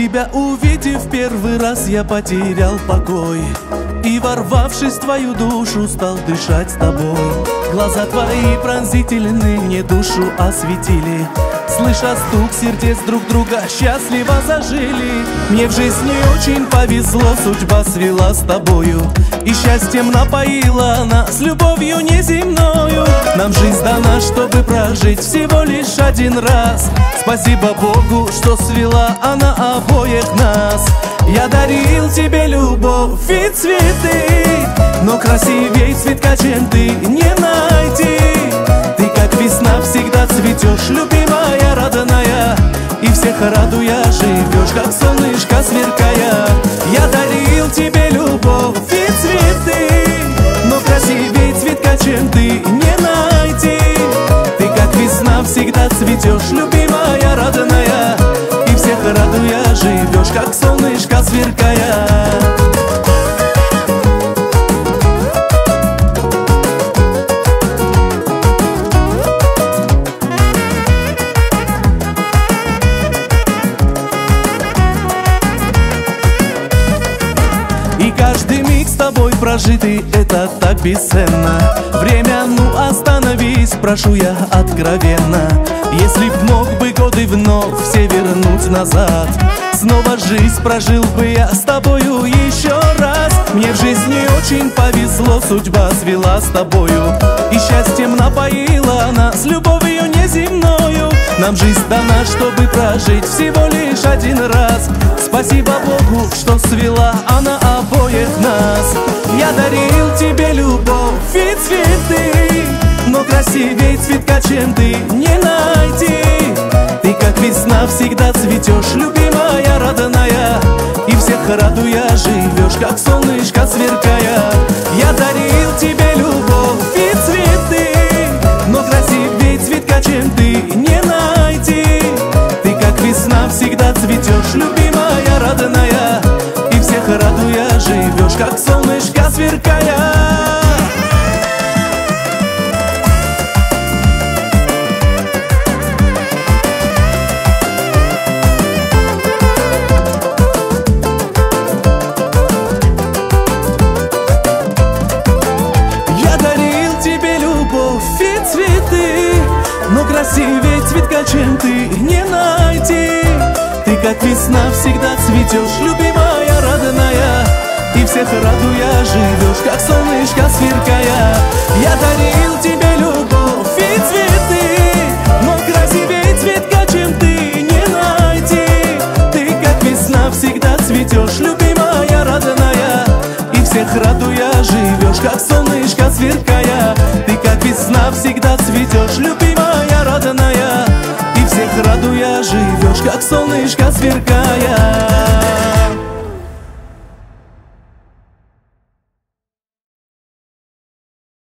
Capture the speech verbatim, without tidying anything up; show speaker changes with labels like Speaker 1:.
Speaker 1: Тебя увидев первый раз, я потерял покой, и, ворвавшись в твою душу, стал дышать с тобой. Глаза твои пронзительные мне душу осветили. Слыша стук сердец друг друга, счастливо зажили. Мне в жизни очень повезло, судьба свела с тобою, и счастьем напоила нас любовью неземною. Нам жизнь дана, чтобы прожить всего лишь один раз. Спасибо Богу, что свела она обоих нас. Я дарил тебе любовь и цветы, но красивей цветка, чем ты, не найти. Ты как весна всегда цветешь, любимая, родная, и всех радуя живешь, как солнышко сверкая. Я дарил тебе любовь и цветы, но красивей цветка, чем ты, не найти. Ты как весна всегда цветешь, любимая, родная, и всех радуя живешь, как солнышко сверкая. И каждый миг с тобой прожитый, это так бесценно. Время, ну остановись, прошу я откровенно. Если б мог бы годы вновь все вернуть назад, снова жизнь прожил бы я с тобою еще раз. Мне в жизни очень повезло, судьба свела с тобою, и счастьем напоила нас любовью неземною. Нам жизнь дана, чтобы прожить всего лишь один раз. Спасибо Богу, что свела она обоих нас. Я дарил тебе любовь и цветы, но красивей цветка, чем ты, не найти. Ты как весна всегда цветешь, любимая, родная, и всех радуя живешь, как солнышко сверкая. Я дарил тебе любовь и цветы, но красивей цветка, чем ты, не найти. Ты как весна всегда цветешь, любимая, родная, и всех радуя живешь, как солнышко сверкая. Но красивей цветка, чем ты, не найти. Ты как весна всегда цветешь, любимая, родная, и всех радуя живешь, как солнышко сверкая. Я дарил тебе любовь и цветы, но красивей цветка, чем ты, не найти. Ты как весна всегда цветешь, любимая, родная, и всех радуя живешь, как солнышко сверкая. Ты как весна всегда цветешь, любимая, родная, и всех радуя живешь, как солнышко сверкая.